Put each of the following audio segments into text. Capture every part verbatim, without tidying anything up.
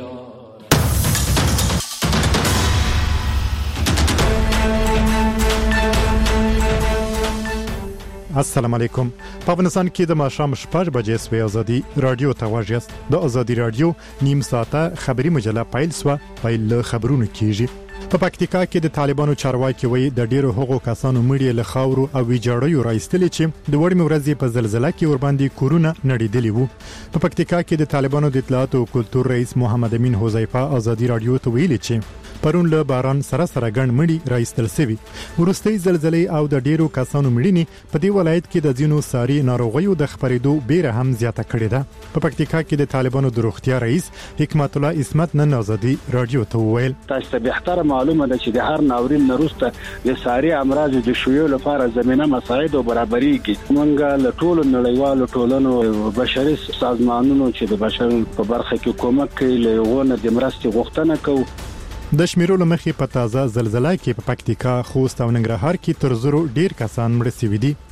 السلام علیکم. په افغانستان کې د ماښام شپږ بجې سوی ازادي رادیو ته واجیاست. د ازادي رادیو نیم ساعته خبری مجله پایل سو پایل خبرونه کیږي. په پکتیکا کې د طالبانو چارواکي وایي د ډیرو هغو کسانو مړي له خاورو او ویجاړیو راایستل چې د وړمې ورځې په زلزلہ کې ور باندې کورونه نړیدلی وو. په پکتیکا کې د طالبانو د اطلاعات او کلتور رئیس محمد امین حذیفه ازادي رادیو ته ویلي چې پرون له باران سره سره ګڼ مړي راایستل شوی. ورستۍ زلزلې او د ډیرو کسانو مړینې په دې ولایت کې د ځینو ساري ناروغیو د خبرېدو بیره هم زیاته کړې ده. په پکتیکا کې د طالبانو د روغتیا رئیس حکمت الله اسمت نن ازادي رادیو ته وویل تاسو ته به معلومه ده چې د هر ناورین وروسته د ساري امراض د شویو لپاره زمينه مساعد او برابرېږي. موږ له ټولو نړیوالو ټولنو بشري سازمانونو چې د بشر په برخه کې کومک کوي له غوونه د مرستې غوښتنه کوي. د شمیرولو مخې په تازه زلزلہ کې په پکتیکا، خوست او ننګرهار کې تر زرو ډیر کسان مړ شوي دي.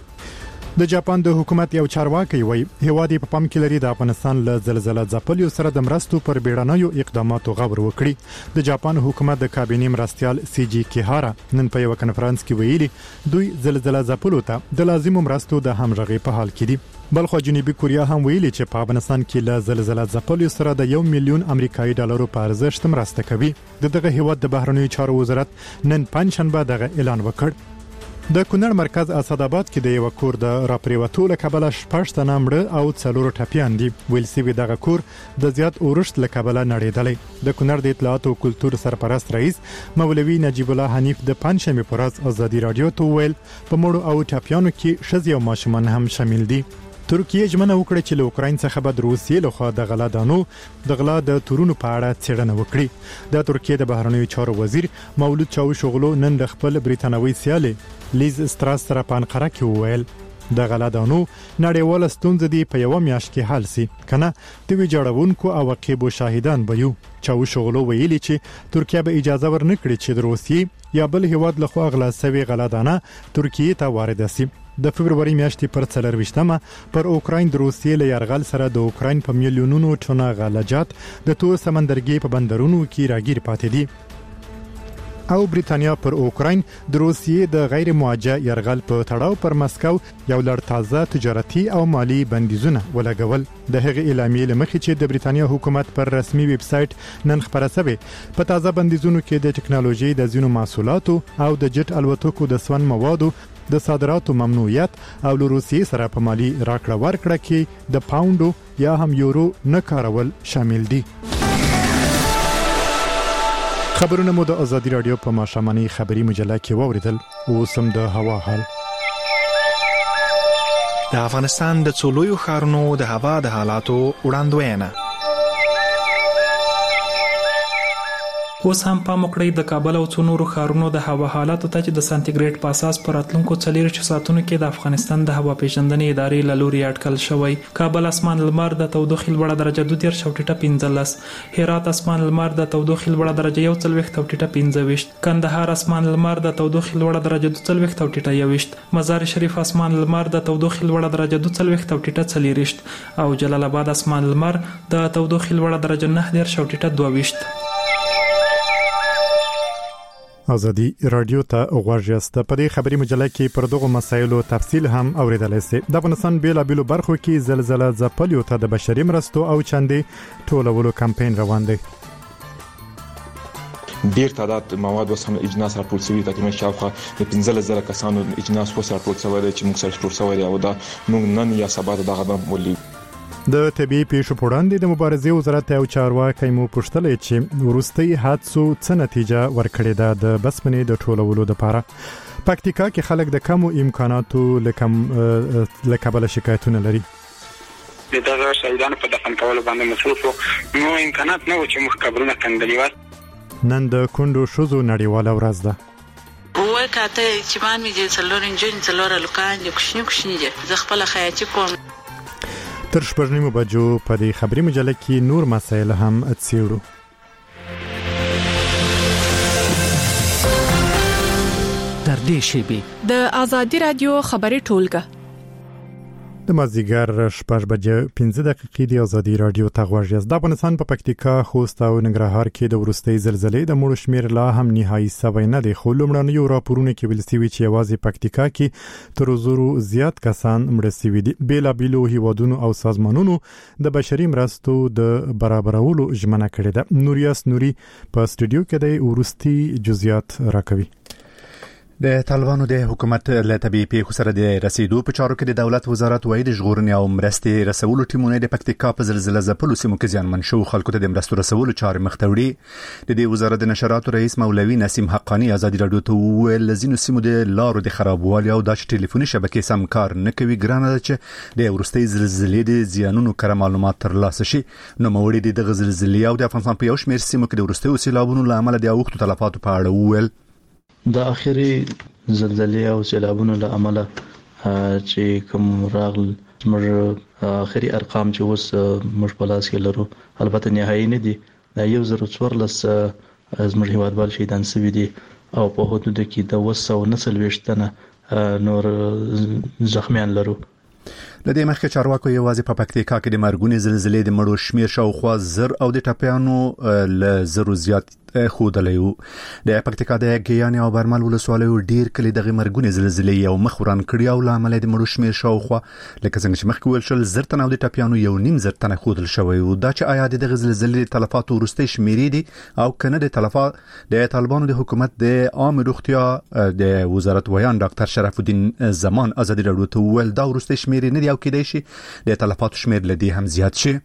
د جاپان د حکومت یو چارواکي وایي هیواد په پام کې لري د افغانستان له زلزلہ ځپلیو سره د مرستو پر بیړنیو اقداماتو غور وکړي. د جاپان حکومت د کابینې مرستيال سی جی کیهارا نن په یو کنفرانس کې ویلي دوی زلزلہ ځپلو ته د لازمو مرستو د همغږي په حال کې دي. بلخو جنوبي کوریا هم ویلي چې په افغانستان کې له زلزلہ ځپلیو سره د یو میلیون امریکایي ډالرو په ارزښت مرسته کوي. دغه هیواد د بهرنیو چارو وزارت نن پنځشنبه دغه اعلان وکړ. د کونړ مرکز اسداباد کې د یو کور د راپریوتو له کبله شپږ تنه مړه او څلور ټپیان دي. ویل سوي دغه کور د زیات اورښت له کبله نړیدلی. د کونړ د اطلاعات او کلتور سرپرست رئیس مولوي نجیب الله حنیف د پنځشنبه پر ورځ ازادي رادیو ته ویل په مړو او ټپیانو کې ښځې او ماشومان هم شامل دي. ترکیه ژمنه وکړه چې له اوکراین څخه به د روسیې لخوا د غلا دانو د غلا د تورونو په اړه څېړنه وکړي. د ترکیه د بهرنیو چارو وزیر مولود چاوشوغلو نن د خپل بریتانوي سیالي لیز ستراس سره په انقره کې وویل د غلا دانو نړیواله ستونزه دی په یو میاشت کې حل سي کنه د ویجاړونکو او عقیبو شاهدان به یو. چاوشوغلو ویلي چې ترکیه به اجازه ورنکړي چې د روسیې یا بل هیواد لخوا غلا شوی غلا دانه ترکیه ته وارد شي. د فبرवरी میاشتې پر څلرويشتمه پر اوکراین د روسیې له یرغل سره د اوکراین په میلیونونو ټنه غلجات د تور سمندرګي په بندرونو کې راګیر پاتې دي. او بریتانیا پر اوکراین د روسیې د غیر موجه یرغل په تړاو پر مسکو یو لړ تازه تجارتي او مالی بندیزونه ولګول. د هغې اعلامیې لمخې چې د بریتانیا حکومت پر رسمي ویب سټ نن خبره شوه په تازه بندیزونو کې د ټکنالوژي د زینو محصولاتو او د جټ الوتکو د سون موادو د صادراتو ممنوعیت او له روسیې سره په مالی راکړه ورکړه کې د پاونډو یا هم یورو نه کارول شامل دي. خبرونه مو د ازادي رادیو په ماښامنۍ خبری مجله کې واوریدل. اوس هم د هوا حال. د افغانستان د څلورو ښارونو د هوا د حالاتو وړاندوینه. اوس هم پام وکړئ د کابل او څو نورو ښارونو د هوا حالاتو ته چې د سانتیګریډ په اساس پر راتلونکو څلور ساعتونو کې د افغانستان د هوا پیژندنې ادارې له لوري اټکل شوی. کابل اسمان لمر د تودوخې لوړه درجه دوه دېرش او ټیټه پنځلس، هرات اسمان لمر د تودوخې لوړه درجه یو څلوېښت او ټیټه پنځه ویشت، کندهار اسمان لمر د تودوخې لوړه درجه دوه څلوېښت او ټیټه یو ویشت، مزار شریف اسمان لمر د تودوخې لوړه درجه دوه څلوېښت او ټیټه څلور ویشت او جلال آباد اسمان لمر د تودوخې لوړه درجه نه دېرش او ټیټه دوه ویشت. ازادي رادیو ته غوږیاست. په دې خبري مجله کې پر دغه مسایلو تفصیل هم اوریدلای شئ. د افغانستان بیلابیلو برخو کې زلزلہ ځپلیو ته د بشري مرستو او چندې ټولولو کمپاین روان دی. ډیر تعداد مواد وسم اجناس راټول شوی تقریبا شاوخوا د پنځلس زره کسانو اجناس وسه راټول شوی دی چې موږ سره راټول شوی دی او دا موږ نن یا سبا دغه ولي. د طبي پیښو په وړاندې د مبارزې وزارت یو چارواکي مو پوښتلې چې وروستي حادثو څه نتیجه ورکړې ده د بسمنې د ټولولو لپاره. پکتیکا کې خلک د کمو امکاناتو لکم لکبل شکایتونه لري. د دغه شهیدانو په دفن کولو باندې مصروف نو امکانات نه و چې موږ قبرونه کندلي و. نن د کندو شوزو نړیواله ورځ ده. وای کاته چې باندې چې څلور انجن څلور لوکان د کوشنی کوشنی دي زه خپل خیاطي کوم. تر شپږ نیمو بجو په دې خبري مجله کې نور مسایل هم څېړو. در دې شیبې د ازادي رادیو خبري ټولګه د مازیګر شپږ بجې پنځه دقیقې د ازادي رادیو تغواړی د افغانستان په پکتیکا خوست او ننګرهار کې د ورستۍ زلزلې د مړو شمیر لا هم نهایي سوی نه دی خو لومړنیو راپورونه کې ویل شوی چې یوازې پکتیکا کې تر زرو زیات کسان مړ شوي دي بیلابیلو هیوادونو او سازمانونو د بشري مرستو د برابرولو ژمنه کړې ده. نوریاس نوري په سټوډیو کې د ورستۍ جزئیات راکوي. د طالبانو د حکومت له طبيعي پیښو سره د رسیدو په چارو کې د دولت وزارت وایي د ژغورنې او مرستې رسولو ټیمونه د پکتیکا په زلزلې ځپلو سیمو کې زیانمن شو خلکو ته د مرستو رسولو چارې مخ ته وړي. د دې وزارت د نشراتو رئیس مولوي نسیم حقانی ازادي رادیو ته ویل لزینو سیمو د لارو د خرابوالي او د ټلیفوني شبکې سم کار نه کوي ګرانه ده چې د ورستۍ زلزلې د زیانونو کره معلومات ترلاسه شي. نو موړي د زلزلې او د افغانستان په یو شمېر سیمو کې د ورستۍ سیلابونو له امله د اوښتو تلفاتو په اړه ویل د اخري زلزلې او سیلابونو له امله چې کوم راغل موږ اخري ارقام چې اوس موږ په لاس کې لرو البته نهایي نه دي. یو زر څوارلس زموږ هیوادوال شهیدان شوي دي او په حدود کې د اوه سوه نهه څلوېښت تنه نور زخمیان لرو. لدې مخکې چارواکو یوازې په پکتیکا کې د مرګونې زلزلې د مړو شمیر شاوخوا زر او د ټپیانو له زرو زیات خودلې وو. د پکتیکا د ګیانې او برمل ولسوالۍ ډیر کلی دغه مرګونې زلزلې یو مخ وران کړی او لامل د مړو شمیر شاوخوا لکه څنګه چې مخکې ویل شول زر تنه او د ټپیانو یو نیم زر تنه خودل شوی وو. دا چې آیا د زلزلې تلفات ورستۍ شمیرې دي او کنه د تلفات د طالبانو د حکومت د عام روغتیا د وزارت ویان ډاکټر شرف الدین زمان ازادي رادیو ته ویل دا ورستۍ شمیرې نه دی او کېدای شي د تلفات شمیر لدی هم زیات شي.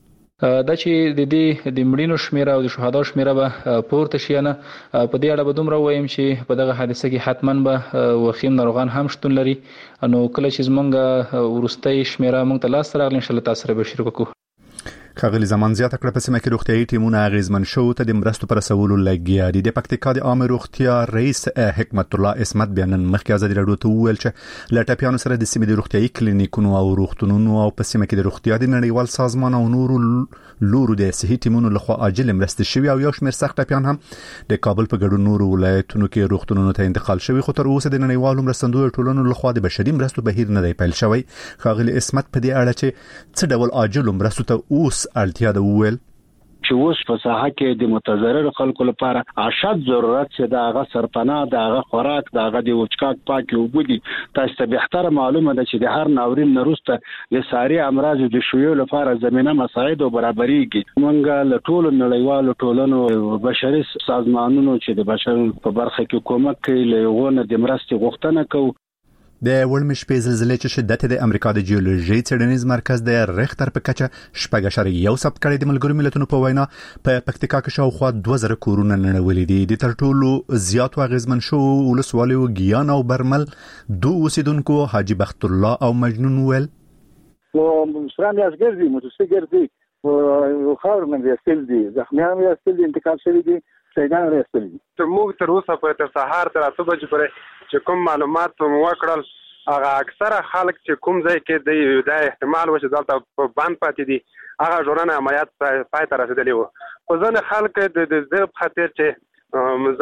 دا چې د دې د مړینو شمیره او د شهدا شمیره به پورته شي نه په دې اړه به دومره وایم چې په دغه حادثه کې حتماً به وخیم ناروغان هم شتون لري. نو کله چې زمونږ ورستۍ شمیره موږ ته لاس راغلی ان شاء الله تاسو سره به شریک کوو. خغلی زمان زیاته کړه په سیمه کې روغتیايي ټیمونه اغیزمن شو ته د مرستو پر رسولو لګیا دي. د پکتیکا د عام روغتیا رئیس حکمت الله اسمت بیانن مخکې ازادي رادیو ته ویل چې له ټپیانو سره د سیمې د روغتیايي کلینیکونو او روغتونونو او په سیمه کې د روغتیا د نړیوال سازمان او نورو لورو د صحي ټیمونو لخوا عاجل مرستې شوي او یو شمېر سخت ټپیان هم د کابل په ګډون نورو ولایتونو کې روغتونونو ته انتقال شوي خو تر اوسه د نړیوالو مرستندویو ټولنو لخوا د بشري مرستو بهیر نه دی پیل شوی. خغلی اسمت په دې اړه چې څه ډول عاجل مرستو ته اوس اړتیا ده ویل چې اوس په ساحه کې د متضرر خلکو لپاره اشد ضرورت چې د هغه سرپناه د هغه خوراک د هغه د وچکاک پاکي وبدي. تاسو ته بهتره معلومه ده چې د هر ناورین نروسته د ساري امراض د شویو لپاره زمينه مساعد او برابرېږي. مونږ له ټولو نړیوالو ټولنو بشري سازمانونو چې د بشر په برخه کې کومک کوي له یوونه د مرستې غوښتنه کوي. د ورمش په زلزلې چې شدت د امریکا د جیولوژي څېړنیز مرکز د ریختر په کچه شپږ اشاریه یو ثبت کړی. د ملګرو ملتونو په وینا په پکتیکا کې شاوخوا دوه زره کورونه نړولې دي. د تر ټولو زیات اغیزمن شو ولسوالیو ګیان او برمل دوه اوسیدونکو حاجی بخت الله او مجنون ویل نو سلام یاسګردي متوسګردي او خاور من یاستل دي زخمیان یاستل دي انتقال شوی دي شهیدان یاستل دي. تر موږ تر اوسه په تر سهار تر اته بجې پورې چې کوم معلومات مو وکړل هغه اکثره خلک چې کوم ځای کې د احتمال و چې دلته په باندې پاتې دي هغه ژوندانه عملیات پای ته رسیدلی وو. خو ځنې خلک د دې خاطر چې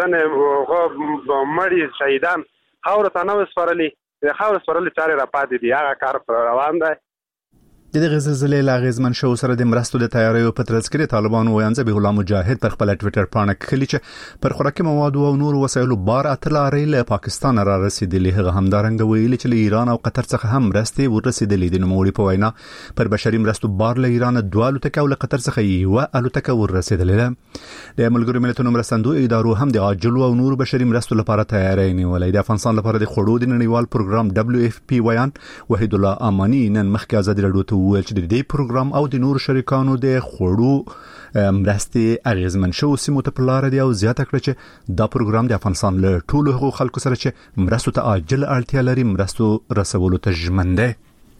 ځنې مړي شهیدان خاورو ته نه وسپارلي د خاورو سپارلي چارې را پاتې دي. هغه کار روان دی. د دغه زلزلې لا غیزمن شو سره د مرستو د تیاریو په ترڅ کې طالبانو ویان ذبیح الله مجاهد پر خپل ټوئیټر باندې کلی چې پر خوراکي مواد او نور وسایلو بار اتلاري له پاکستان را رسیدلې. هغه همدارنګ ویلي چې له ایران او قطر څخه هم مرستې ورسېدلې دي. نو موړي په وینا پر بشري مرستو بار له ایران دوالو تک او له قطر څخه یو الوتکه ورسېدلې. د ملګرو ملتونو مرستندو ادارو هم د عاجل او نور بشري مرستو لپاره تیاری نیولې. د افغانستان لپاره د خړو د نړیوال پروګرام دبليو اف پی ویان وحید الله امانی نن مخکې ازادي رادیو ویل چې د دې پروګرام او د نور شریکانو د خوړو مرستې اغیزمن شو سیمو ته پلار دی او زیاته کړ چې دا پروګرام د افغانستان له ټولو حقوق خلکو سره چې مرستو ته عاجل اړتیا لري مرستو رسولو ته ژمن دی.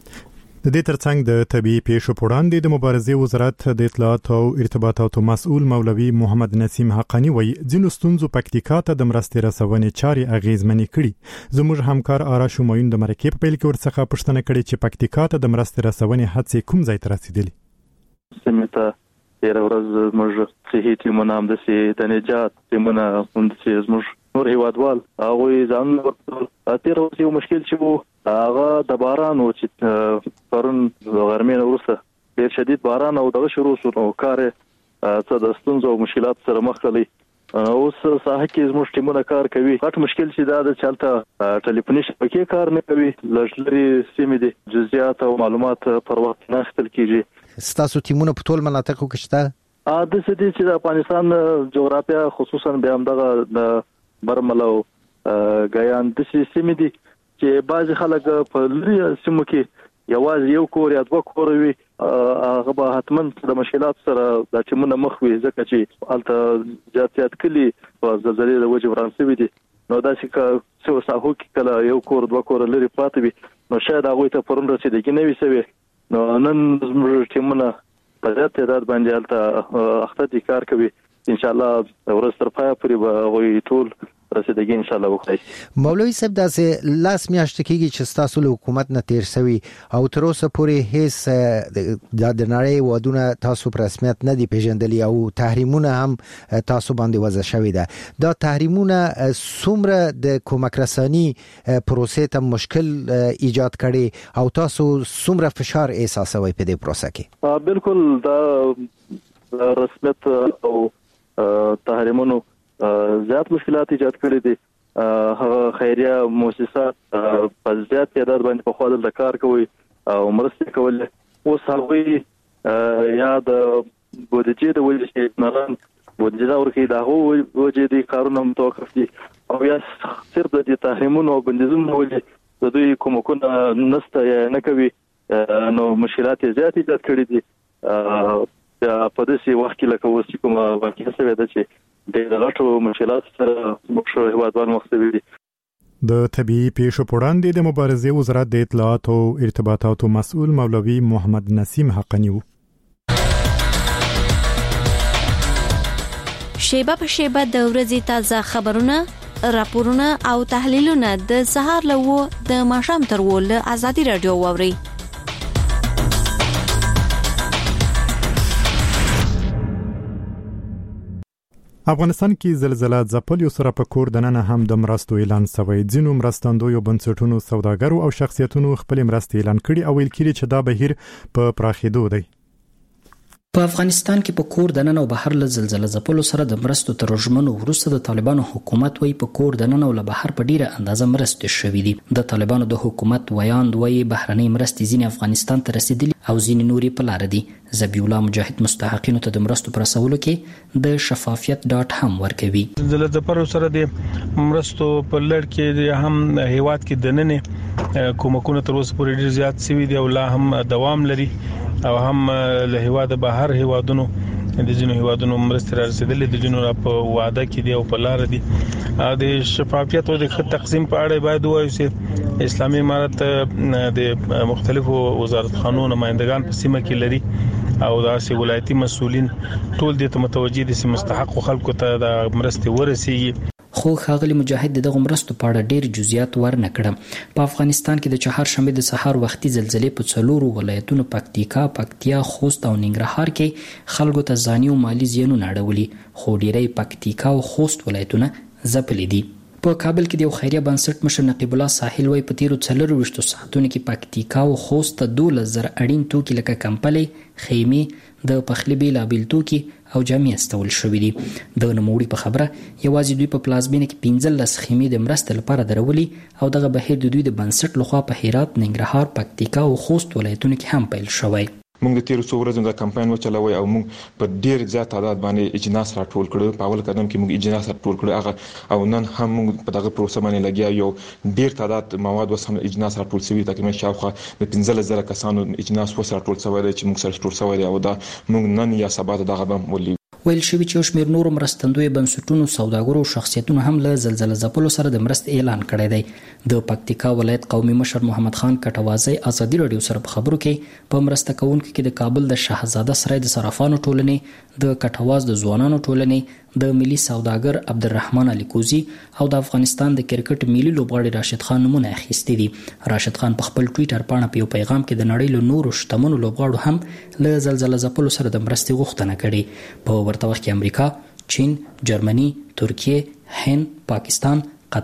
د دې ترڅنګ د طبيعي پیښو په وړاندې د مبارزې وزارت د اطلاعات او ارتباطاتو مسؤل مولوي محمد نسیم حقانی وایي ځینو ستونزو پکتیکا ته د مرستې رسونې چارې اغیزمنې کړي. زموږ همکار آرا شومایون د مرکې په پیل کې ورڅخه پوښتنه کړې چې پکتیکا ته د مرستې رسونې هڅې کوم ځای ته رسیدلې. سمته ډېر ورځ موږ صحي ټیمونه هم د سي د نجات ټیمونه هم د سي موږ نور هیوادوال هغه ځان ورته تیر ورځ یو مشکل چې وو هغه د باران او چې پرون غرمې وروسته ډیر شدید باران او دغه شروع شو نو کار څه د ستونزو او مشکلات سره مخ کړي. اوس ساحه کې زموږ ټیمونه کار کوي. غټ مشکل چې دا د چلته ټلیفوني شبکې کار نه کوي، لږلري سیمې دي جزئیات او معلومات پر وخت نه اخیستل کیږي. ستاسو ټیمونه په ټول مناطقو کې شته؟ ا د سدي چې د افغانستان جغرافیه خصوصا به همدغه د برمل او غیان د سیمې دي چې بعض خلک په لري سیمو کې یوازې یو کور یا دوه کور وي، هغه به حتمن د مشکلات سره د ټیمونه مخ وي ځکه چې الته جاتیات کلی په زلزلې د وجې ورانسوي دي. نو دا چې څو ساحو کې کله یو کور دوه کور لري پاتې وي نو شاید هغه ته پرون رسیدګي نه وي سوي. نو نن زموږ ټیمونه په دې تعداد باندې الته اخته کار کوي. ان شاء الله ورځ تر پای پورې به وي ټول رسیدګي ان شاء الله وکړي. مولوي صاحب داسې لاس میاشت کېږي چې تاسو له حکومت نه تیر شوی او تر اوسه پورې هیڅ د نړۍ ودونه تاسو په رسمیت نه دی پیژندلی او تحریمونه هم تاسو باندې وضع شوی ده. دا تحریمونه څومره د کومک رسانی پروسې ته مشکل ایجاد کړي او تاسو څومره فشار احساسوي په دې پروسه کې؟ بالکل دا رسمیت او تحریمونو زیات مشکلات ایجاد کړي دي. هغه خیریه مؤسسات په زیات تعداد باندې په خپل د کار کوي او مرسته کوي. اوس هغه یا د بودیجې د وجې چې نن بودیجه ورکړي دا هو وجې دي کارونه متوقف دي او یا صرف د تحریمونو او بندیزونو وجې د دوی کومکونه نسته یا نه کوي نو مشکلات زیات ایجاد کړي دي. په داسې وخت کې لکه اوس چې کومه واقعه شوې ده چې د غټو مشکلات سره موږ هیوادوال مخ ته دي. د طبيعي پیښو په وړاندې د مبارزې وزارت د اطلاعات او ارتباطاتو مسؤل مولوي محمد نسیم حقانی و. شیبه په شیبه د ورځې تازه خبرونه، راپورونه او تحلیلونه د سهار له و د ماښام تر و له ازادي رادیو واوري. افغانستان کې زلزلہ ځپل یو سره په کور دننه هم د مرستو اعلان شوی. ځینو مرستندویو بنسټونو سوداګرو او شخصیتونو خپل مرستې اعلان کړي او ویل کړي چې دا بهیر په پراخېدو دی. په افغانستان کې په کور دننه او بهر له زلزلہ ځپلو سره د مرستو تر ژمنو وروسته د طالبانو حکومت وایي په کور دننه او له بهر په ډیره اندازه مرستې شوې دي. د طالبانو د حکومت ویاند وایي بهرنۍ مرستې ځینې افغانستان ته رسیدلي او ځینې نورې په لار دي. ذبیح الله مجاهد مستحقینو ته د مرستو پر رسولو کې د شفافیت ډاټ هم ورکوي. زلزلہ ځپلو سره د مرستو په لړ کې هم هیواد کې دننه کومکونه تر اوسه پورې ډیر زیات شوي دي او لا هم دوام لري او هم له هیواد بهر هیوادونو د جنو هیوادونو مرستې را رسیدلې د جنو په وعده کې دی او په لار دي. د شفافیت او د تقسیم په اړه باید وایو چې اسلامي امارت د مختلفو وزارت خانو نمائندگان په سیمه کې لري او دا سي ولایتي مسؤلین ټول د متوجي دي چې مستحق خلکو ته د مرستې ورسیږي. خو ښاغلي مجاهد دغه مرستو په اړه ډیر جزئیات ورنه کړم. په افغانستان کې د چهارشنبه د سحر وختي زلزلې په څلورو ولایتونو پکتیکا، پکتیا، خوست او ننګرهار کې خلکو ته ځاني او مالی زیانونه اړولي خو ډیری پکتیکا او خوست ولایتونه ځپلي دي. په کابل کې د یو خیریه بنسټ مشر نقیب الله ساحل وایي په تیرو څلرویشتو ساعتونو کې پکتیکا او خوست ته دولس زره اړین توکي لکه کمپلې، خیمې، د پخلي بیلابیل توکي او جامې استول شوې دي. د نوموړي په خبره یوازې دوی په پلازمینه کې پنځلس خیمې د مرستې لپاره درولي او دغه بهیر د دوی د بنسټ لخوا په هرات، ننګرهار، پکتیکا او خوست ولایتونو کې هم پیل شوی. موږ د تیرو څو ورځو د کمپاین وچلوي او موږ په ډیر زیات تعداد باندې اجناس راټول کړو. په اول قدم کې موږ اجناس راټول کړو هغه او نن هم موږ په دغه پروسه باندې لګیا یو ډیر تعداد مواد وسم اجناس راټول شوی تقریبا شاوخه د پنځلس زره کسانو اجناس وسره راټول شوی دی چې موږ سره راټول شوی دی او دا موږ نن یا سبا دغه به ولي. ویل شوی چې شمیر نور مرستندوی بنسټونو سوداګرو او شخصیتونو هم له زلزلہ ځپلو سره د مرست اعلان کړی دی. د پکتیکا ولایت قومي مشر محمد خان کټوازی ازادي رادیو سره په خبرو کې په مرسته کوونکو کې د کابل د شاهزاده سرای د صرافانو ټولنې، د کټواز د ځوانانو ټولنې، د ملي سوداګر عبدالرحمن علي کوزي او د افغانستان د کرکټ ملي لوبغاړي راشد خان نمونه اخیستي دي. راشد خان په خپل ټویټر باندې په یو پیغام کې د نړۍ له نورو شتمنو لوبغاړو هم له زلزلہ ځپلو سره د مرستې غوښتنه کړې. په ورته وخت کې امریکا، چین، جرمني، ترکیه، هند، پاکستان، قطر،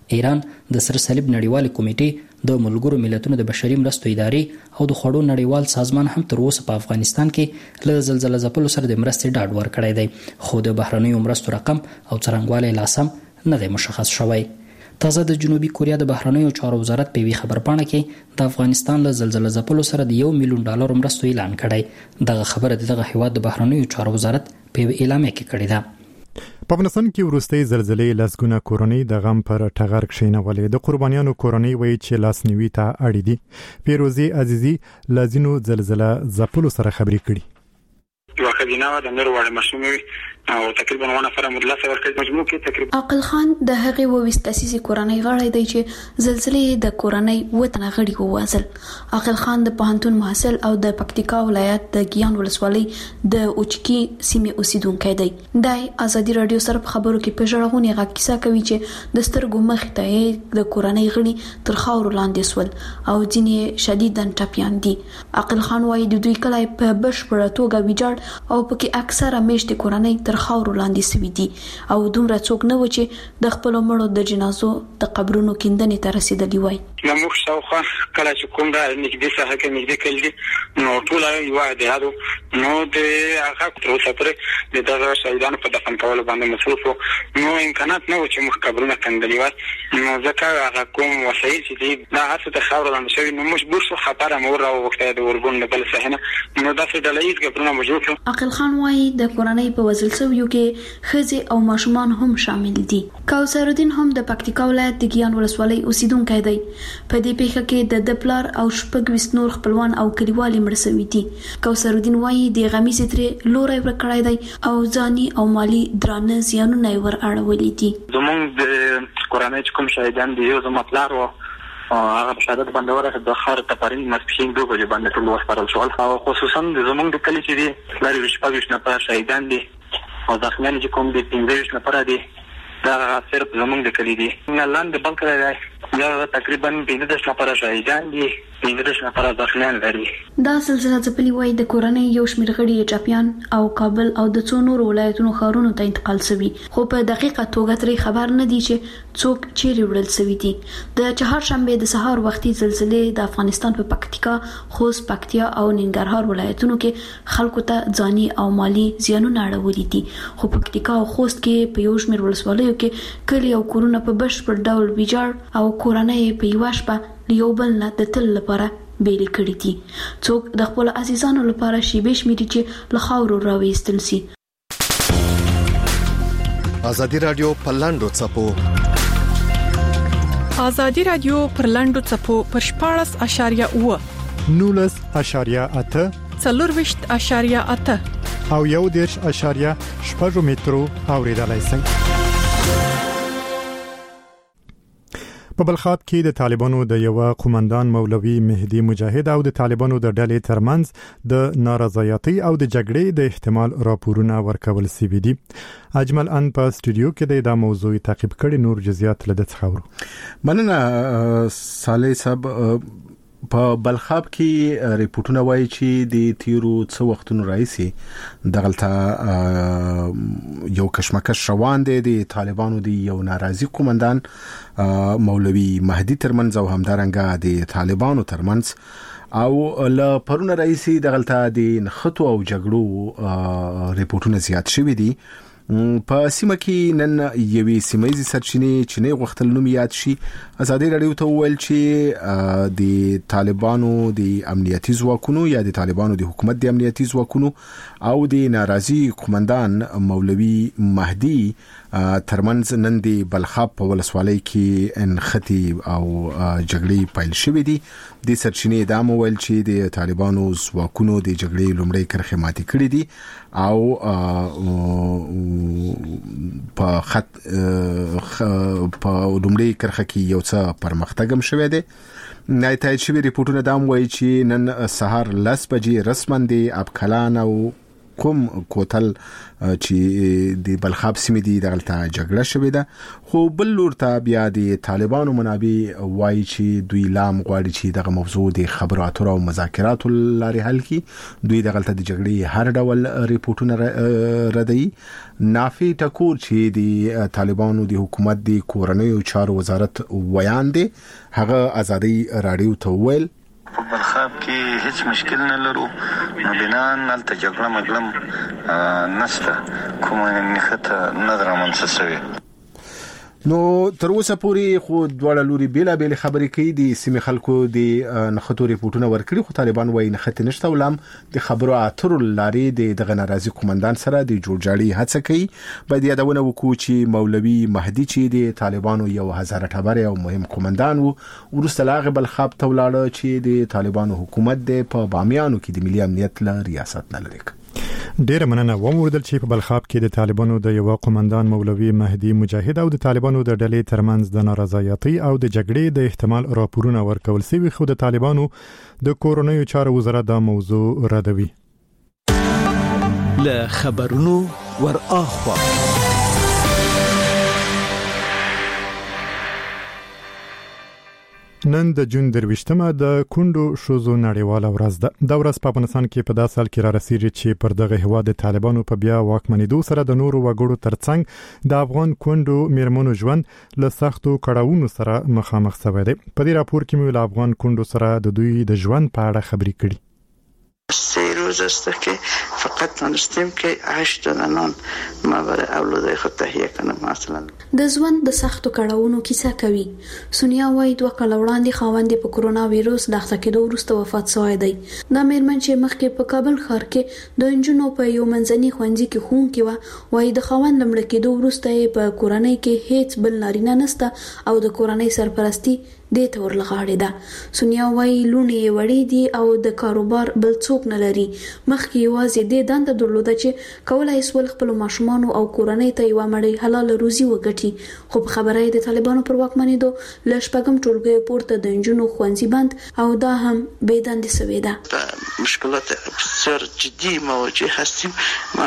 ایران د سر صلیب نړیوال کمیټې د ملګرو ملتونو د بشري مرستو ادارې او د خوړو نړیوال سازمان هم تر اوسه په افغانستان کې له زلزلې ځپلو سره د مرستې ډاډ ورکړی دی، خو د بهرنیو مرستو رقم او څرنګوالی لا سم نه دی مشخص شوی. تازه د جنوبي کوریا د بهرنیو چارو وزارت په وی خبرپاڼه کې د افغانستان له زلزلې ځپلو سره د یو میلیون ډالر مرستو اعلان کړی. دغه خبره دغه هیواد د بهرنیو چارو وزارت په اعلامیه کې کړې ده. په افغانستان کې وروستۍ زلزلې لسګونه کورنۍ د غم پر ټغر کښینولې. د قربانیانو کورنۍ وایي چې لاسنیوي ته اړ دي. پیروزي عزیزي لازینو زلزلہ ځپلو سره خبرې کړي. یو خدینه و د نور وړ مشموي او تقریبا ونه فر مدلسه ورکړي مجموع کې تقریبا. عقل خان د هغه وویست تاسیسي کورنۍ غړی دی چې زلزلې د کورنۍ وطن غړي ووازل. عقل خان د پوهنتون محصل او د پکتیکا ولایت د ګیان ولسوالۍ د اوچکی سیمې اوسیدونکی دی. د ازادي رادیو سره په خبرو کې په ژړغونې غږ کیسه کوي چې د سترګو مخ ته د کورنۍ غړي تر خاور لاندې سول او ځینې شدیداً ټپيان دي. عقل خان وايي د دوی کلای په بشپړه توګه ویجاړ او پکې اکثره میشتې کورنۍ تر خاور لاندې سوي دي او دومره څوک نه و چې د خپل مړو د جنازو د قبرونو کیندنې ته رسیدلی وای. نو موږ شاوخوا کله چې کوم دا نږدې ساحه کې نږدې کړل نو ټول یو عادي هادو نو د هغه تر اوسه پورې د دغه شهیدانو په دفن کولو باندې مصروف وو. نو امکانات نه و چې موږ قبرونه کندلی وای. نو ځکه هغه کوم وسایل چې دي دا هڅه د خاور لاندې شوی نو مجبور شو خبره مور او وخت د ورګون بل صحنه نو دا څه ډلېز قبرونه موجود شو. عقل خان وايي د کورنۍ په وزل سویو کې خزي او ماشومان هم شامل دي. کوثر الدین هم د پکتیکا ولایت د ګیان ولسوالۍ اوسیدونکی دی. په دې پیښه کې د دپلار او شپږ ویس نور خپلوان او کلیوالي مړ شوي دي. کوثر الدین وايي د غمی سترې لوري ورکړای دی او ځاني او مالی درانه زیانونه ور اړولې دي. زمونږ د کورنۍ کوم شهیدان دي یو زموږ او هغه شهادت باندې ورته د خار تپارین مسکین دوه بجې باندې ټول وسپارل شو او خصوصا د زمونږ د کلی چې دي لاري شپږ نفر شهیدان دي او ځکه چې کوم دي پنځه نفر دي دا صرف زمونږ د کلی دي. نه لاندې بل کړی دی دا تقریبا پنځه نفر شهیدان دي پنځه نفر ځخمیان لري. دا سلسله ځپلي وای د کورنۍ یو شمېر غړي چاپیان او کابل او د څو نور ولایتونو ښارونو ته انتقال شوي خو په دقیقه توګه ترې خبر نه دي چې څوک چیرې وړل شوي دي. د چهارشنبه د سهار وختي زلزلې د افغانستان په پکتیکا، خوست، پکتیا او ننګرهار ولایتونو کې خلکو ته ځاني او مالی زیانونه اړولي دي. خو پکتیکا او خوست کې په یو شمېر ولسوالیو کې کلی او کورونه په بشپړ ډول ویجاړ او کورنۍ په یوه شپه یو بل نه د تل لپاره بیلې کړي دي. څوک د خپل عزیزانو لپاره شیبې شمیري چې له خاورو راوېستل سي. ازادي رادیو په لاندو چپو ازادي رادیو پر لاندو چپو پر شپاړس اشاریه اوه نولس اشاریه اته څلورویشت اشاریه اته او یو دیرش اشاریه شپږ مترو اوریدلای شئ. په بلخاب کې د طالبانو د یو قومندان مولوي مهدي مجاهد او د طالبانو د ډلې ترمنځ د نارضایتۍ او د جګړې د احتمال راپورونه ورکول شوي دي. اجمل ان په استودیو کې د موضوع تعقیب کړي نور جزئیات لده څخورو. مننه صالح صاحب. په بلخاب کې ریپورتونه وایي چې د تیرو څو وختونو راځي دغلطه یو کشمکش روان دی د طالبانو دی یو ناراضي قومندان مولوي مهدي ترمنځ او همدارنګه د طالبانو ترمنځ او ل پرونه راځي دغلطه د نخټو او جګړو ریپورتونه زیات شوي دي. په سیمه کې نن یوې سیمایي سرچینې چې نه غوښتل نوم یاد شي ازادي رادیو ته ویل چې د طالبانو د امنیتي ځواکونو یا د طالبانو د حکومت د امنیتي ځواکونو او د ناراضي قومندان مولوي مهدي ترمنځ نن د بلخاب په ولسوالۍ کې انختی او جګړې پیل شوې دي. د سرچینې دا مویل چې د طالبانو ځواکونو د جګړې لومړی کرخه ماتې کړې دي او په خط په لومړی کرخه کې یو څه پرمختګ هم شوی دی. نایتای شوی ریپورتونه دا مویل چې نن سهار لس بجې رسمن دي ابکلان او کوم کوتل چې د بلخاب سیمې دی دغلطه جګړه شوې ده خو بل لور ته بیا د طالبانو منابع وایي چې دوی لام غواړي چې دغه موضوع د خبرو اترو او مذاکراتو لارې حل کړي دوی دغلطه د جګړې هر ډول ریپورتونه ردي نافي ټکور چې د طالبانو د حکومت د کورنیو چارو وزارت ویان دي هغه ازادي رادیو ته ویل په بلخاب کې هیڅ مشکل نه لرو نو بنان نلته جګړه مګلم نشته کومه نخته نظر منسسوي نو تر اوسه پورې خو دواړه لوري بیلا بیل خبرې کوي د سیمې خلکو د نخټو ریپورتونه ورکړي خو طالبان وایي نخته نشته ولهم د خبرو اترو لارې د دغه ناراضي قومندان سره د جوړجاړي هڅه کوي باید یادونه وکړو چې مولوي مهدي چې د طالبانو یو هزار ټبر او مهم قومندان وو ورسته لاغه بلخاب ته ولاړ چې د طالبانو حکومت د په بامیانو کې د ملي امنیت له ریاست نه لري ډیر مننه وموردل چې په بلخاب کې د طالبانو د یو قومندان مولوي مهدي مجاهد او د طالبانو د ډلې ترمنځ د نارضایتي او د جګړې د احتمال راپورونه ورکول سوي خو د طالبانو د کورونیو چارو وزارت دا موضوع ردوي له خبرونو ور اخوا نن د جون درويشتمه د کندو شوزو نړیواله ورځ ده د ورځ په افغانستان کې په داسې حال کې را رسیدي چې پر دغه هوا د طالبانو په بیا واکمنېدو سره د نورو وګړو ترڅنګ د افغان کندو میرمنو ژوند له سختو کړهونو سره مخامخ شوی دی په دې راپور کې موږ له افغان کندو سره د دوی د ژوند په اړه خبرې کړې سه روز است که فقط دانستیم که هشت دانان ما برای اولادای خود تهیه کنم مثلا د ژوند د سختو کړهونو کیسه کوي سونیا وای دوه کال وړاندې خاوند په کورونا وایروس د اخته کېدو وروسته وفات شوی دی دا میرمن چې مخکې په کابل ښار کې د انجونو په یو منځني ښوونځي کې ښوونکې و وای د خاوند لمړ کېدو وروسته په کورنۍ کې هیڅ بل نارینه نشته او د کورنۍ سرپرستی د تور لغاړې ده سونیا وای لونی وړي دي او د کاروبار بل څوک نه لري مخکې یوازې د دند درلوده چې کولای سول خپل ماشومان او کورنۍ ته یو مړی حلال روزي وګټي خو په خبره د طالبانو پر واکمنېدو لشپګم ټولګي پورته د انجونو خوانزي بند او دا هم به دند سوي ده مشکلات بسیار جدي مواجه هستیم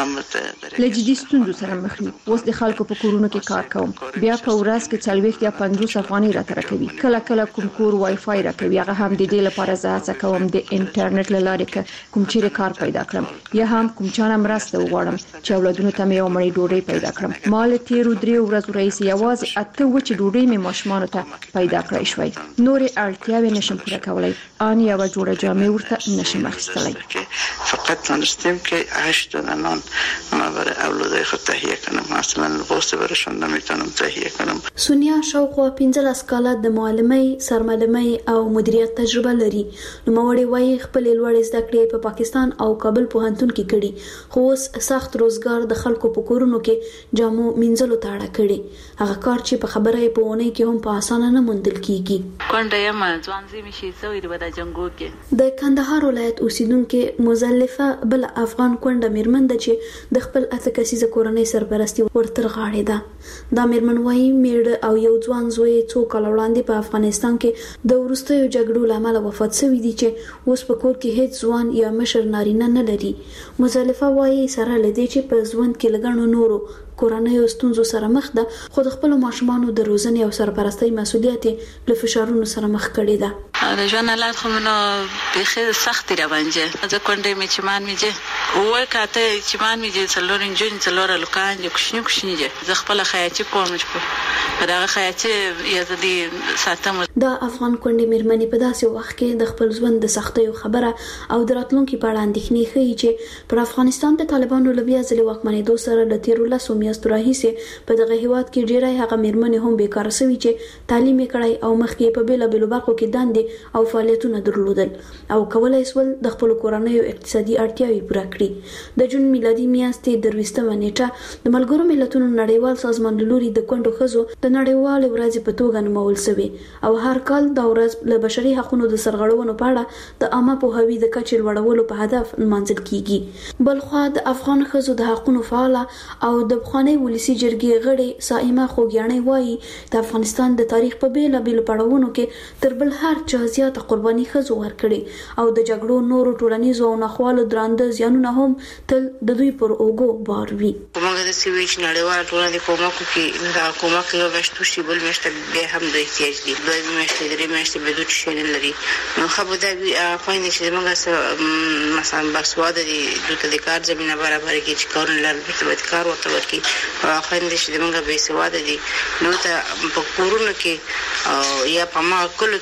له جدي ستونزو سره مخ یو اوس د خلکو په کورونو کې کار کوم بیا په ورځ کې څلويخ یا پنځوس افغانۍ راته راکوي کله کله کوم کور وای فای راکوي هغه هم د دې لپاره زه کوم د انټرنیټ لاره کوم چې کار پیدا کړم یا هم کوم چانه مرسته وغواړم چې اولادونو ته مې عمرې ډوډۍ پیدا کړم مال تیر درې ورځې رئیس یوازې اته وچ ډوډۍ مې ماشومان ته پیدا کړی شوی نورې اړتیاوې نشم پوره کولای ان یو جوړه جامې ورته نشم اخیستلای فقط دانستیم که هشت دانان ما برای اولادای خود تهیه کنم مثلا لباس برایشان نمیتونم تهیه کنم سونیا شاوخوا پنځلس کاله د معلمۍ سرمعلمۍ او مدیریت تجربه لري نو موري وای خپل لوړ زده کړې په پاکستان او کابل پوهنتون کې کړي خو اوس سخت روزګار د خلکو په کورونو کې جامو منځلو تاړه کړي هغه کار چې په خبره په ونه کې هم په اسانه نه موندل کیږي کونډه یم ځوانځي مشي سوي د جنگو کې د کندهار ولایت اوسیدونکو مزلفه بل افغان کونډه میرمن د چې د خپل اته کسیزه کورنۍ سرپرستی ورتر غاړي ده دا میرمن وای میړه او یو ځوان زوی څو کال وړاندې په افغانستان کې د ورستیو جګړو لامل وفات شوی دي چې اوس په کور کې هیڅ ځوان یا مشر نارینه نه لري مزلفه وایي سره لدی چې په ژوند کې لګڼو نورو کورنۍ ستونزو سره مخ ده خو د خپل ماشومانو د روزنې او سرپرستۍ مسولیت له فشارونو سره مخ کړي ده د ژوند حالات خو نو به سخت روانجه زه کونډې مې چې مان مې چې وای کاته چې مان مې چې څلور انجن څلور لوکان جو کښنی کښنی زه خپل خیاطي کوم چې په دا خیاطي یزدي ساتم دا افغان کونډې میرمنې په داسې وخت کې د خپل ژوند د سختیو خبره او د راتلونکو په اړه اندېښنې ښیي چې پر افغانستان د طالبانو لبیا ځلې واکمنېدو سره د تیرو لسو میاشتو راهیسې په دغه هیواد کې ډیری هغه میرمنې هم بیکاره شوي چې تعلیم کړی او مخکې په بیلا بیلو برخو کې دندې او فعالیتونه درلودل او کولای شول د خپل کورنۍ اقتصادي اړتیاوې پوره کړي د جون میلادي میاشتې د وروستمه نیټه د ملګرو ملتونو نړیوال سازمان لوري د کونډو ښځو د نړیوال ورځې په توګه نومول شوی او هر کال دا ورځ له بشري حقوقو د سرغړونو په اړه د عامه پوهاوي د کچې لوړولو په هدف نمانځل کیږي بلخو د افغان ښځو د حقوقو فعال او د بخاني ولسی جرګې غړي سائمه خوګیانې وایي د افغانستان د تاریخ په بیل بیل پړاوونو کې تر بل هر چا چې زیاته قرباني خزو ورکړي او د جګړو نورو ټولنیزو او ناخوالو درانده زیانونه هم تل د دوی پر اوګو بار وي. موږ د سویچ نړیوال ټولنې کومک کې دا کومک یو مشتو شي بل مشته به هم د احتیاج دي دوی مشته درې مشته به دوی شي نه لري نو خو دا خويندې چې موږ مثلا باسواده دي د کار زمينه برابر کې چې کار لري په کار ورته ورکی خويندې چې موږ به سواده دي نو ته په کورونو کې یا په ما کولو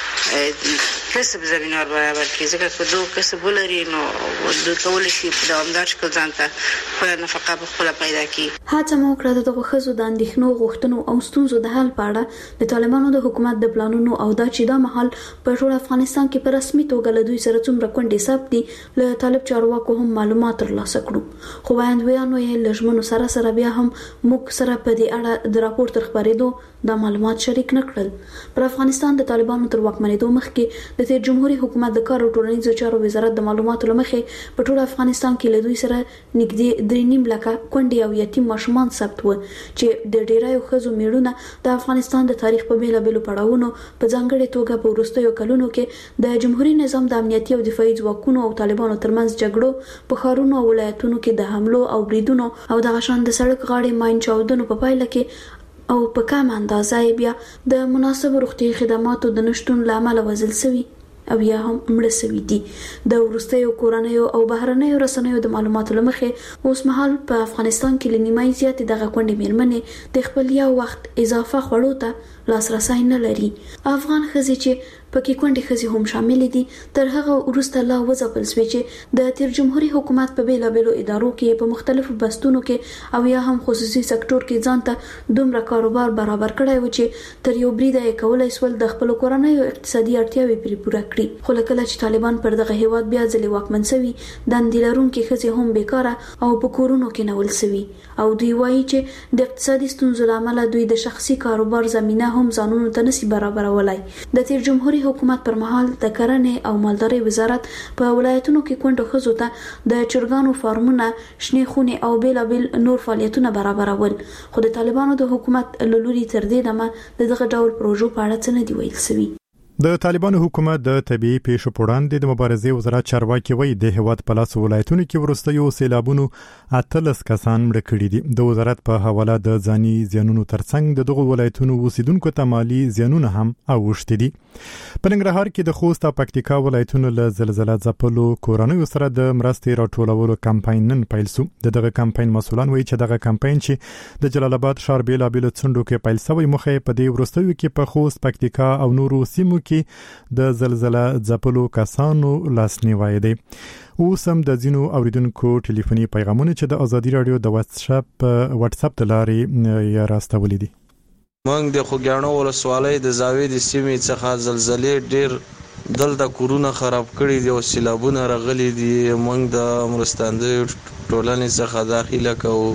کې کسب زمينه برابر کې ځکه چې دوی کسب ولري نو دوی کول شي په دوامدار شکل ځانته په نفقه په خپل پیدا کی. هڅه مو کړې د خزو د اندېښنو غوښتنو او ستونزو د حل په اړه د طالبانو د حکومت د پلانونو او دا چې دا محل په ټول افغانستان کې په رسمي توګه له دوی سره څومره کونډې ثبت دي له طالب چارواکو هم معلومات ترلاسه کړو خو وایندویانو یې لږمنو سره سره بیا هم موږ سره په دې اړه د راپور تر خبرېدو د معلومات شریک نکړل. پر افغانستان د طالبانو تر واکمنېدو مخکې د تیر جمهوریت حکومت د کار او ټولنیزو چارو وزارت د معلوماتو لمخې په ټول افغانستان کې له دوی سره نږدې درې نیم لکه کونډې او یتیم ماشومان ثبت و چې د ډیرایو خزو میړونه د افغانستان د تاریخ په بیلا بیلو پړاوونو په ځانګړي توګه په وروستیو کلونو کې د جمهوریت نظام د امنیتي او دفاعي ځواکونو او طالبانو ترمنځ جګړو په ښارونو او ولایتونو کې د حملو او بریدونو او د غشان د سړک غاړې ماین چاودنو په پایله کې او په کم اندازه بیا د مناسب روغتي خدماتو د نشټون لامل وزل سوي او یا هم مړه سوي دي. د ورستیو کورنیو او بهرنیو رسنیو د معلوماتو لمخې اوس مهال په افغانستان کې لنیمای زیاتې دغه کونډې میرمنې د خپل یو وخت اضافه خوړو ته لاسرسي نه لري. افغان ښځې چې پکې کونډې ښځې هم شامل دي تر هغه وروسته لا وځپل شوې چې د تیر جمهوریت حکومت په بیلا بیلو ادارو کې په مختلفو بستونو کې او یا هم خصوصي سکتور کې ځانته دومره کاروبار برابر کړی و چې تر یو بریده یې کولای سول د خپل کورنیو اقتصادي اړتیاوې پرې پوره کړي. خو کله چې طالبان پر دغه هیواد بیا ځلې واکمن شوي دندې لرونکي ښځې هم بیکاره او په کورونو کې نول شوي او دوی وایي چې د اقتصادي ستونزو لامل دوی د شخصي کاروبار زمينه هم ځانونو ته نشي برابرولای. د تیر جمهوریت حکومت پر مهال د کرنې او مالدارۍ وزارت په ولایتونو کې کونډو ښځو ته د چرګانو فارمونه شنې خونې او بیل بیل نور فعالیتونه برابرول خو د طالبانو د حکومت له لوري تر دې دمه دغه ډول پروژو په اړه څه نه دی ویل شوی. د طالبانو حکومت د طبيعي پیښو په وړاندې د مبارزې وزارت چارواکي وایي د هیواد په لاس ولایتونو کې ورستیو سیلابونو اتلس کسان مړه کړي دي. د وزارت په حواله د ځاني زیانونو ترڅنګ د دغه ولایتونو اوسیدونکو ته مالی زیانونه هم اوښتي دي. په ننګرهار کې د خوست او پکتیکا ولایتونو له زلزلې ځپلو کورنیو سره د مرستې راټولولو کمپاین نن پیل شو. دغه کمپاین مسولان وایي چې دغه کمپاین چې د جلال آباد ښار بیل بیل څنډو کې پیل شوی مخه په دې ورستیو کې په خوست پکتیکا او نورو سیمو کې د زلزلې ځپلو کسانو لاسنیوي دی. اوس هم د ځینو اوریدونکو ټلیفوني پیغامونه چې د ازادي رادیو د واتساپ واتساپ د لارې یا راستولې دي. موږ د خوګیاڼو ولسوالۍ د زاویې د سیمې څخه زلزلې ډېر دلته کورونه خراب کړي دي او سیلابونه راغلي دي. موږ د مرستندوی ټولنې څخه داخله کوو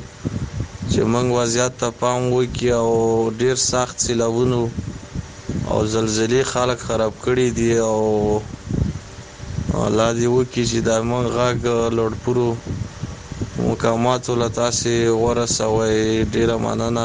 چې موږ وضعیت ته پام وکړو او ډېر سخت سیلابونه او زلزلې خلک خراب کړي دي او الله دې وکړي چې د موږ غږ لوړپوړو مقاماتو له تاسې ورسوئ. ډېره مننه.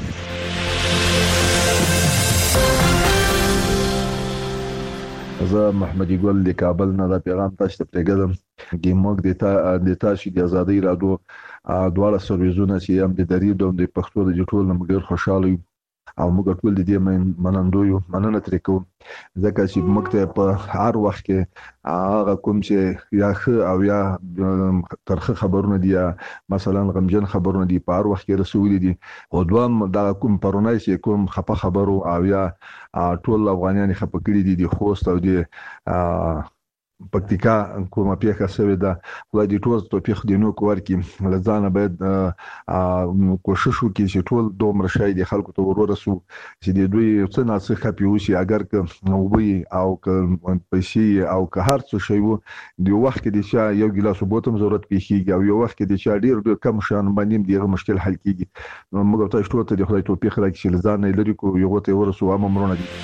زه محمدي ګل د کابل نه دا پیغام تاسو ته پرېږدم چې موږ د تا د تاسو د ازادي رادیو دواړه سرویسونه چې هم د دریدو د پښتو د ټول نمګر خوشاله یو او موږ ټول د دې منندو یو مننه ترې کوم ځکه چې موږ ته په هر وخت کې هغه کوم چې یا ښه او یا ترخه خبرونه دي مثلا غمجن خبرونه دي په هر وخت کې رسولي دي او دوام دا کوم پرونای چې کوم خپه خبرو او یا ټول افغانان خپه کړي دي د خوست او د پکتیکا کومه پیښه شوې ده. خدای دې ټول توفیق دې نو کوي لزانه باید کوشش وکړي چې ټول دومره شای دي خلکو ته ورورسو چې د دوی څه نه څه خپي وشي اگر که نووي او که پیسې او که هر څه شی وو د وخت کې د یو ګلاس بوتم ضرورت پیږي او یو وخت کې د ډیر کم شان باندې دغه مشکل حل کیږي. موږ تاسو ټول ته د خدای توفیق راکړي چې لزانه لري کو یو ته ورسو امرونه دي.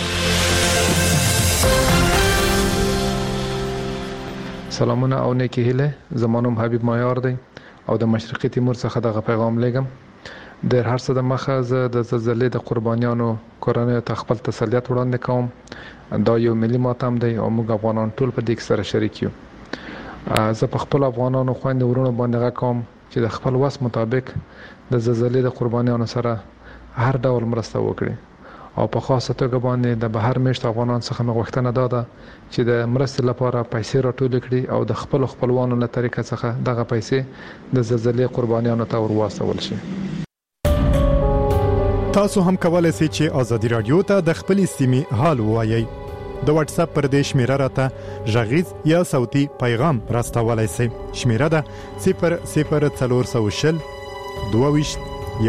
سلامونه او نیکی هیله. زمانم حبیب مایار دی او د مشرقي تیمور څخه دغه پیغام لګم. د هر څه د مخه زه د زلزلې د قربانیانو کورنۍ ته خپل تسلیت وړاندې کوم. دا یو ملي ماتم دی او موږ افغانان ټول په دې کې سره شریک یو. زه په خپل افغانانو خويندو ورونو باندې غواړم چې د خپل وس مطابق د زلزلې د قربانیانو سره هر ډول مرسته وکړي او په خاصه توګه باندې د بهر میشت افغانان څخه مغوښتنه ده چې د مرستې لپاره پیسې راټول کړي او د خپل خپلوانو له طریقې څخه دغه پیسې د زلزلې قربانیانو ته ورواستول شي. تاسو هم کولای شئ چې آزادي رادیو ته د خپل سیمې حال ووایي. د واتس اپ پر دې شمیره راته ژغیز یا صوتي پیغام راستولای شئ. شمیره ده صفر صفر څلور صفر شل دوه ویشت